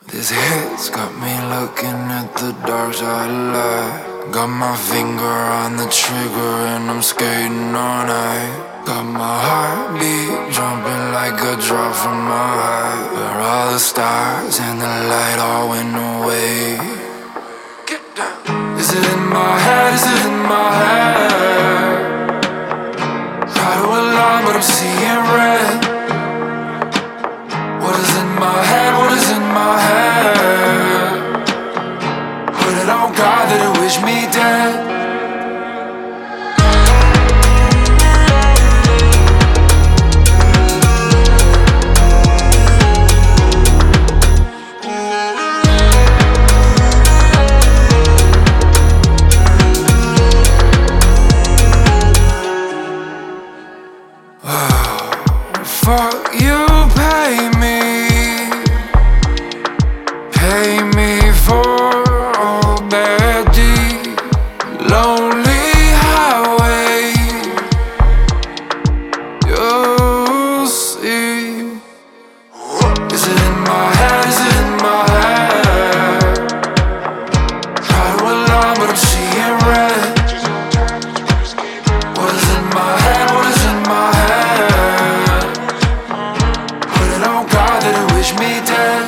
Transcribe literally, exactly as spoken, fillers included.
This hit's got me looking at the dark side of life. Got my finger on the trigger and I'm skating all night. Got my heartbeat jumping like a drop from my heart. Where all the stars and the light all went away. Get down. Is it in my head? Is it in my head? Try to alarm but I'm seeing red. What is in my head? What is in my head? Put it on God that it wish me dead. Fuck you, pay me, pay me for all bad deeds. Lonely highway, you'll see. Is it in my head? Is it in my head? Try to alarm but I'm seeing red. What is in my head? What is in my head? That it wish me dead.